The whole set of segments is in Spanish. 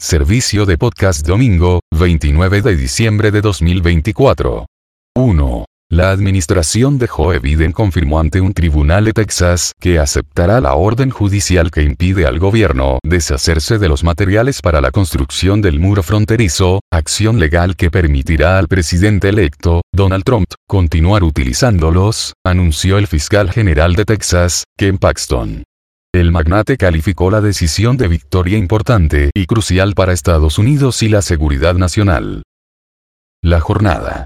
Servicio de podcast domingo, 29 de diciembre de 2024. 1. La administración de Joe Biden confirmó ante un tribunal de Texas que aceptará la orden judicial que impide al gobierno deshacerse de los materiales para la construcción del muro fronterizo, acción legal que permitirá al presidente electo, Donald Trump, continuar utilizándolos, anunció el fiscal general de Texas, Ken Paxton. El magnate calificó la decisión de victoria importante y crucial para Estados Unidos y la seguridad nacional. La jornada.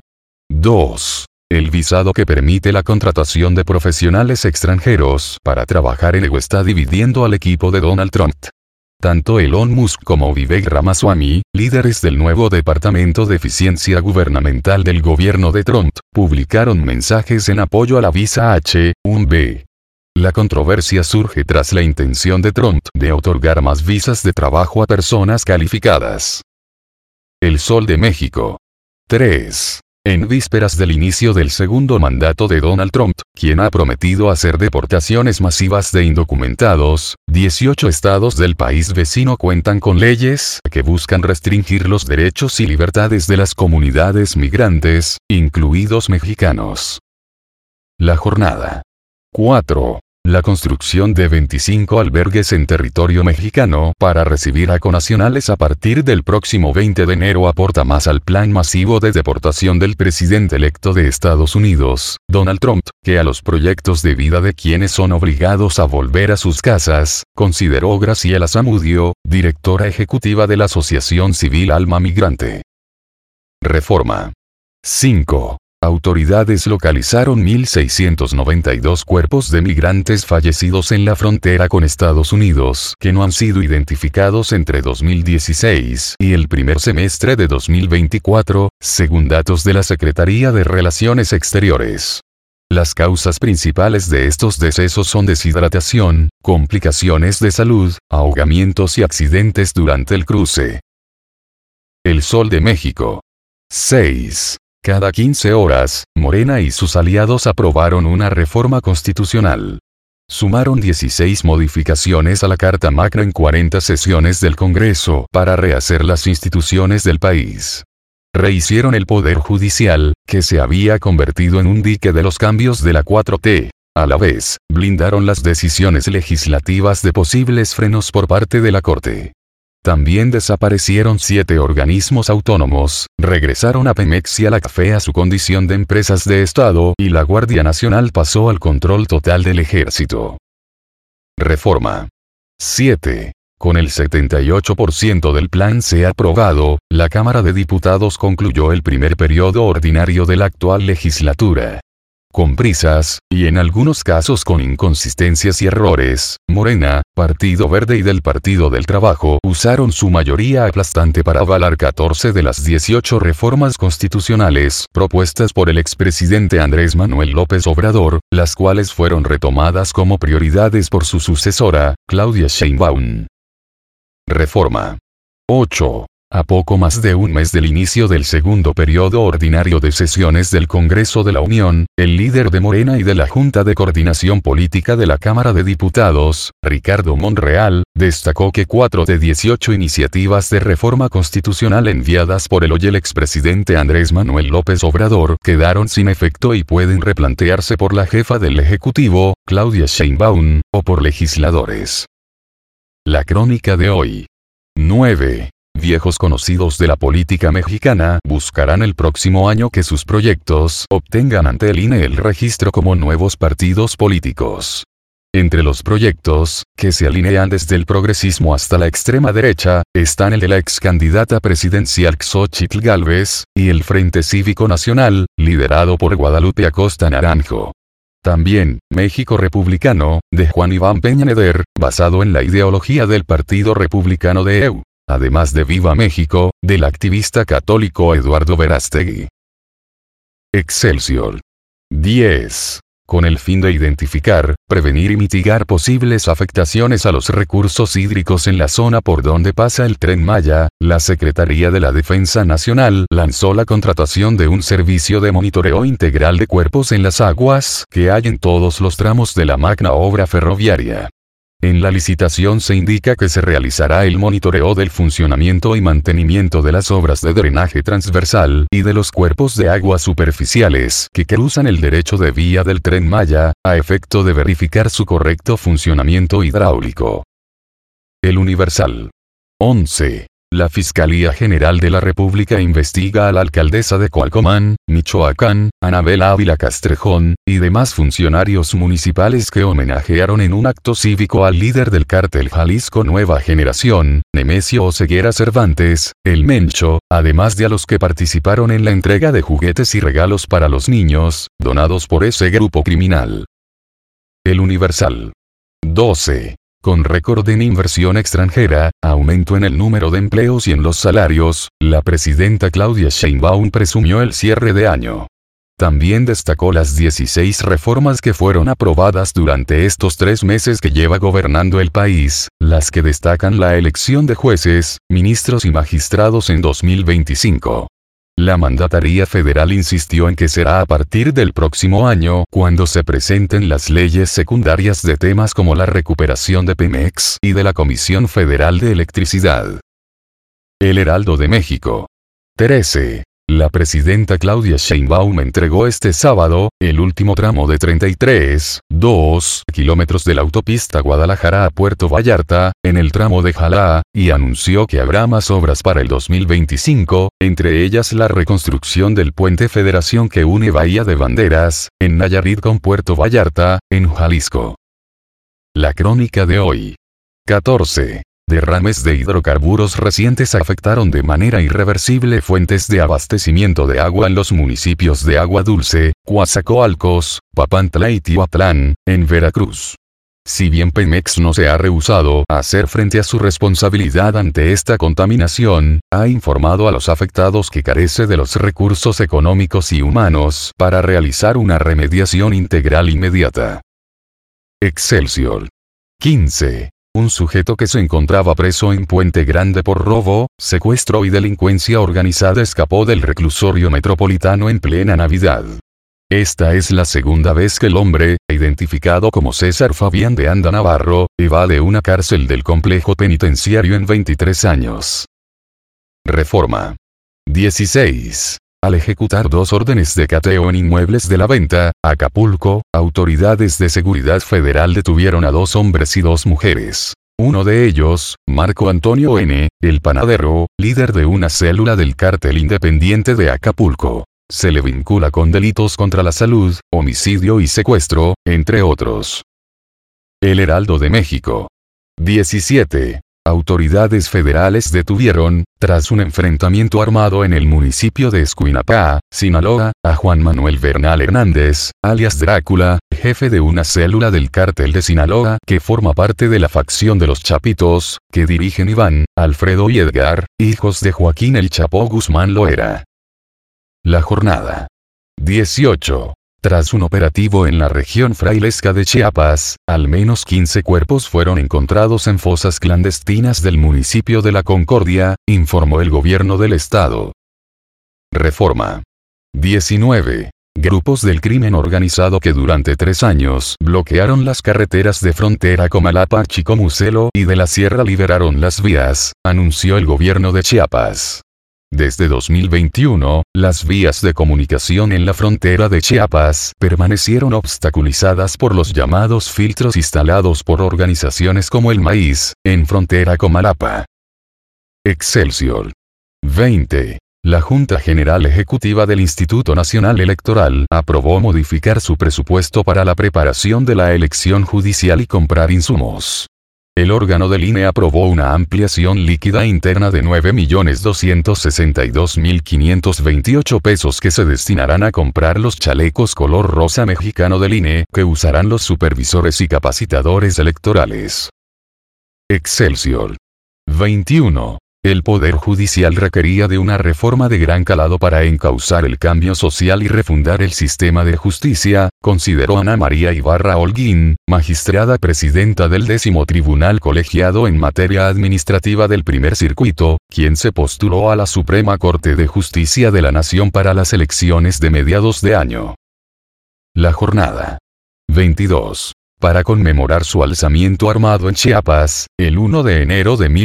2. El visado que permite la contratación de profesionales extranjeros para trabajar en EU está dividiendo al equipo de Donald Trump. Tanto Elon Musk como Vivek Ramaswamy, líderes del nuevo Departamento de Eficiencia Gubernamental del gobierno de Trump, publicaron mensajes en apoyo a la visa H-1B. La controversia surge tras la intención de Trump de otorgar más visas de trabajo a personas calificadas. El Sol de México. 3. En vísperas del inicio del segundo mandato de Donald Trump, quien ha prometido hacer deportaciones masivas de indocumentados, 18 estados del país vecino cuentan con leyes que buscan restringir los derechos y libertades de las comunidades migrantes, incluidos mexicanos. La jornada. 4. La construcción de 25 albergues en territorio mexicano para recibir a connacionales a partir del próximo 20 de enero aporta más al plan masivo de deportación del presidente electo de Estados Unidos, Donald Trump, que a los proyectos de vida de quienes son obligados a volver a sus casas, consideró Graciela Zamudio, directora ejecutiva de la Asociación Civil Alma Migrante. Reforma. 5. Autoridades localizaron 1.692 cuerpos de migrantes fallecidos en la frontera con Estados Unidos que no han sido identificados entre 2016 y el primer semestre de 2024, según datos de la Secretaría de Relaciones Exteriores. Las causas principales de estos decesos son deshidratación, complicaciones de salud, ahogamientos y accidentes durante el cruce. El Sol de México. 6. Cada 15 horas, Morena y sus aliados aprobaron una reforma constitucional. Sumaron 16 modificaciones a la Carta Magna en 40 sesiones del Congreso para rehacer las instituciones del país. Rehicieron el Poder Judicial, que se había convertido en un dique de los cambios de la 4T. A la vez, blindaron las decisiones legislativas de posibles frenos por parte de la Corte. También desaparecieron 7 organismos autónomos, regresaron a Pemex y a la CFE a su condición de empresas de Estado y la Guardia Nacional pasó al control total del Ejército. Reforma. 7. Con el 78% del plan C aprobado, la Cámara de Diputados concluyó el primer periodo ordinario de la actual legislatura. Con prisas, y en algunos casos con inconsistencias y errores, Morena, Partido Verde y del Partido del Trabajo usaron su mayoría aplastante para avalar 14 de las 18 reformas constitucionales propuestas por el expresidente Andrés Manuel López Obrador, las cuales fueron retomadas como prioridades por su sucesora, Claudia Sheinbaum. Reforma. 8. A poco más de un mes del inicio del segundo periodo ordinario de sesiones del Congreso de la Unión, el líder de Morena y de la Junta de Coordinación Política de la Cámara de Diputados, Ricardo Monreal, destacó que 4 de 18 iniciativas de reforma constitucional enviadas por el hoy el expresidente Andrés Manuel López Obrador quedaron sin efecto y pueden replantearse por la jefa del Ejecutivo, Claudia Sheinbaum, o por legisladores. La crónica de hoy. 9. Viejos conocidos de la política mexicana buscarán el próximo año que sus proyectos obtengan ante el INE el registro como nuevos partidos políticos. Entre los proyectos, que se alinean desde el progresismo hasta la extrema derecha, están el de la ex candidata presidencial Xóchitl Gálvez, y el Frente Cívico Nacional, liderado por Guadalupe Acosta Naranjo. También, México Republicano, de Juan Iván Peña Neder, basado en la ideología del Partido Republicano de EU. Además de Viva México, del activista católico Eduardo Verástegui. Excelsior. 10. Con el fin de identificar, prevenir y mitigar posibles afectaciones a los recursos hídricos en la zona por donde pasa el Tren Maya, la Secretaría de la Defensa Nacional lanzó la contratación de un servicio de monitoreo integral de cuerpos en las aguas que hay en todos los tramos de la magna obra ferroviaria. En la licitación se indica que se realizará el monitoreo del funcionamiento y mantenimiento de las obras de drenaje transversal y de los cuerpos de agua superficiales que cruzan el derecho de vía del Tren Maya, a efecto de verificar su correcto funcionamiento hidráulico. El Universal. 11. La Fiscalía General de la República investiga a la alcaldesa de Coalcomán, Michoacán, Anabel Ávila Castrejón, y demás funcionarios municipales que homenajearon en un acto cívico al líder del cártel Jalisco Nueva Generación, Nemesio Oseguera Cervantes, el Mencho, además de a los que participaron en la entrega de juguetes y regalos para los niños, donados por ese grupo criminal. El Universal. 12. Con récord en inversión extranjera, aumento en el número de empleos y en los salarios, la presidenta Claudia Sheinbaum presumió el cierre de año. También destacó las 16 reformas que fueron aprobadas durante estos 3 meses que lleva gobernando el país, las que destacan la elección de jueces, ministros y magistrados en 2025. La mandataria federal insistió en que será a partir del próximo año cuando se presenten las leyes secundarias de temas como la recuperación de Pemex y de la Comisión Federal de Electricidad. El Heraldo de México. 13. La presidenta Claudia Sheinbaum entregó este sábado el último tramo de 33,2 kilómetros de la autopista Guadalajara a Puerto Vallarta, en el tramo de Jalá, y anunció que habrá más obras para el 2025, entre ellas la reconstrucción del puente Federación que une Bahía de Banderas, en Nayarit con Puerto Vallarta, en Jalisco. La crónica de hoy. 14. Derrames de hidrocarburos recientes afectaron de manera irreversible fuentes de abastecimiento de agua en los municipios de Agua Dulce, Coatzacoalcos, Papantla y Tihuatlán, en Veracruz. Si bien Pemex no se ha rehusado a hacer frente a su responsabilidad ante esta contaminación, ha informado a los afectados que carece de los recursos económicos y humanos para realizar una remediación integral inmediata. Excelsior. 15. Un sujeto que se encontraba preso en Puente Grande por robo, secuestro y delincuencia organizada escapó del reclusorio metropolitano en plena Navidad. Esta es la segunda vez que el hombre, identificado como César Fabián de Anda Navarro, evade una cárcel del complejo penitenciario en 23 años. Reforma. 16. Al ejecutar 2 órdenes de cateo en inmuebles de La Venta, Acapulco, autoridades de seguridad federal detuvieron a 2 hombres y 2 mujeres. Uno de ellos, Marco Antonio N., el panadero, líder de una célula del cártel independiente de Acapulco. Se le vincula con delitos contra la salud, homicidio y secuestro, entre otros. El Heraldo de México. 17. Autoridades federales detuvieron, tras un enfrentamiento armado en el municipio de Escuinapá, Sinaloa, a Juan Manuel Bernal Hernández, alias Drácula, jefe de una célula del cártel de Sinaloa que forma parte de la facción de los Chapitos, que dirigen Iván, Alfredo y Edgar, hijos de Joaquín El Chapo Guzmán Loera. La jornada. 18. Tras un operativo en la región frailesca de Chiapas, al menos 15 cuerpos fueron encontrados en fosas clandestinas del municipio de La Concordia, informó el gobierno del estado. Reforma. 19. Grupos del crimen organizado que durante 3 años bloquearon las carreteras de frontera Comalapa-Chicomucelo y de la Sierra liberaron las vías, anunció el gobierno de Chiapas. Desde 2021, las vías de comunicación en la frontera de Chiapas permanecieron obstaculizadas por los llamados filtros instalados por organizaciones como El Maíz, en frontera Comalapa. Excelsior. 20. La Junta General Ejecutiva del Instituto Nacional Electoral aprobó modificar su presupuesto para la preparación de la elección judicial y comprar insumos. El órgano del INE aprobó una ampliación líquida interna de 9.262.528 pesos que se destinarán a comprar los chalecos color rosa mexicano del INE que usarán los supervisores y capacitadores electorales. Excelsior. 21. El Poder Judicial requería de una reforma de gran calado para encauzar el cambio social y refundar el sistema de justicia, consideró Ana María Ibarra Holguín, magistrada presidenta del 10º Tribunal Colegiado en materia administrativa del Primer Circuito, quien se postuló a la Suprema Corte de Justicia de la Nación para las elecciones de mediados de año. La jornada. 22. para conmemorar su alzamiento armado en Chiapas, el 1 de enero de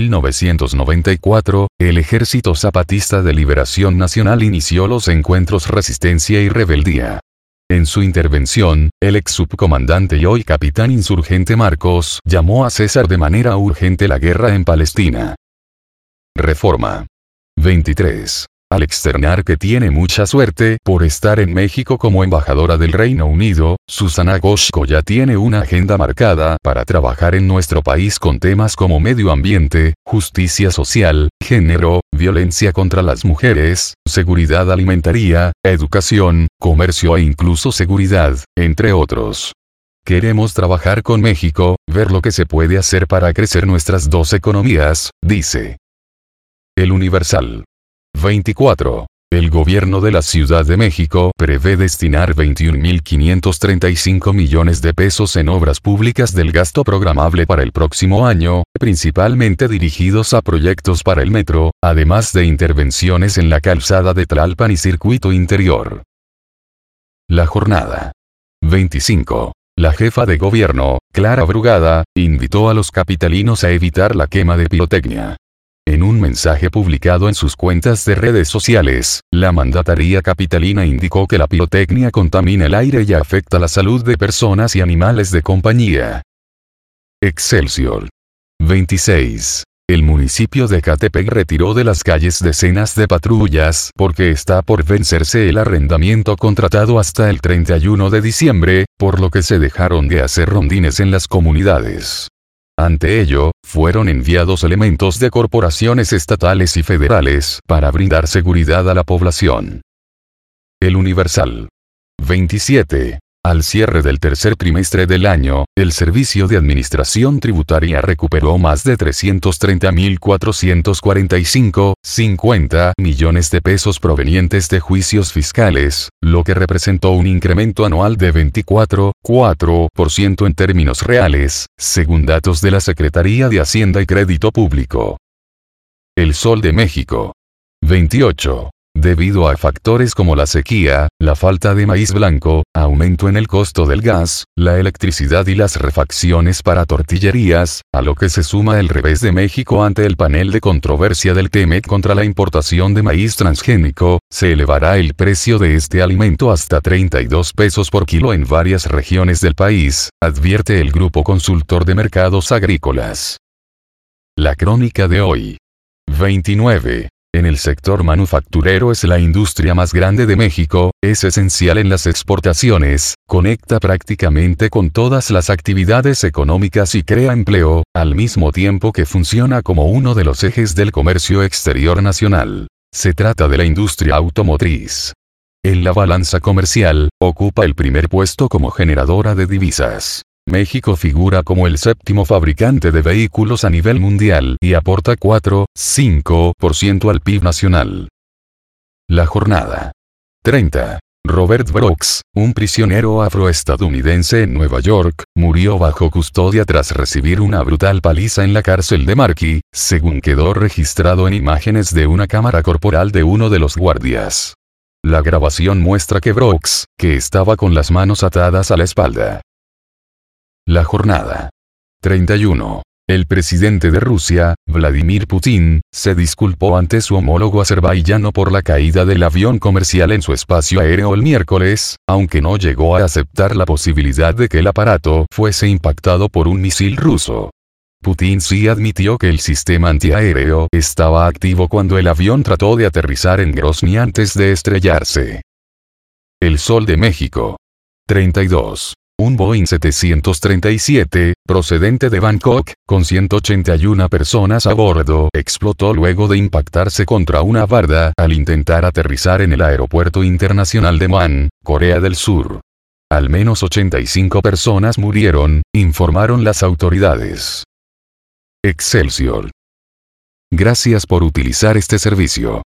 1994, el Ejército Zapatista de Liberación Nacional inició los encuentros Resistencia y Rebeldía. En su intervención, el ex subcomandante y hoy capitán insurgente Marcos llamó a cesar de manera urgente la guerra en Palestina. Reforma. 23. Al externar que tiene mucha suerte por estar en México como embajadora del Reino Unido, Susana Goshko ya tiene una agenda marcada para trabajar en nuestro país con temas como medio ambiente, justicia social, género, violencia contra las mujeres, seguridad alimentaria, educación, comercio e incluso seguridad, entre otros. Queremos trabajar con México, ver lo que se puede hacer para crecer nuestras dos economías, dice. El Universal. 24. El gobierno de la Ciudad de México prevé destinar 21.535 millones de pesos en obras públicas del gasto programable para el próximo año, principalmente dirigidos a proyectos para el metro, además de intervenciones en la calzada de Tlalpan y circuito interior. La jornada. 25. La jefa de gobierno, Clara Brugada, invitó a los capitalinos a evitar la quema de pirotecnia. En un mensaje publicado en sus cuentas de redes sociales, la mandataria capitalina indicó que la pirotecnia contamina el aire y afecta la salud de personas y animales de compañía. Excelsior. 26. El municipio de Ecatepec retiró de las calles decenas de patrullas porque está por vencerse el arrendamiento contratado hasta el 31 de diciembre, por lo que se dejaron de hacer rondines en las comunidades. Ante ello, fueron enviados elementos de corporaciones estatales y federales para brindar seguridad a la población. El Universal. 27. Al cierre del tercer trimestre del año, el Servicio de Administración Tributaria recuperó más de 330.445,50 millones de pesos provenientes de juicios fiscales, lo que representó un incremento anual de 24,4% en términos reales, según datos de la Secretaría de Hacienda y Crédito Público. El Sol de México. 28. Debido a factores como la sequía, la falta de maíz blanco, aumento en el costo del gas, la electricidad y las refacciones para tortillerías, a lo que se suma el revés de México ante el panel de controversia del TEMEC contra la importación de maíz transgénico, se elevará el precio de este alimento hasta 32 pesos por kilo en varias regiones del país, advierte el Grupo Consultor de Mercados Agrícolas. La crónica de hoy. 29. En el sector manufacturero es la industria más grande de México, es esencial en las exportaciones, conecta prácticamente con todas las actividades económicas y crea empleo, al mismo tiempo que funciona como uno de los ejes del comercio exterior nacional. Se trata de la industria automotriz. En la balanza comercial, ocupa el primer puesto como generadora de divisas. México figura como el séptimo fabricante de vehículos a nivel mundial y aporta 4,5% al PIB nacional. La jornada. 30. Robert Brooks, un prisionero afroestadounidense en Nueva York, murió bajo custodia tras recibir una brutal paliza en la cárcel de Marquis, según quedó registrado en imágenes de una cámara corporal de uno de los guardias. La grabación muestra que Brooks, que estaba con las manos atadas a la espalda. La jornada. 31. El presidente de Rusia, Vladimir Putin, se disculpó ante su homólogo azerbaiyano por la caída del avión comercial en su espacio aéreo el miércoles, aunque no llegó a aceptar la posibilidad de que el aparato fuese impactado por un misil ruso. Putin sí admitió que el sistema antiaéreo estaba activo cuando el avión trató de aterrizar en Grozny antes de estrellarse. El Sol de México. 32. Un Boeing 737, procedente de Bangkok, con 181 personas a bordo, explotó luego de impactarse contra una barda al intentar aterrizar en el Aeropuerto Internacional de Muan, Corea del Sur. Al menos 85 personas murieron, informaron las autoridades. Excelsior. Gracias por utilizar este servicio.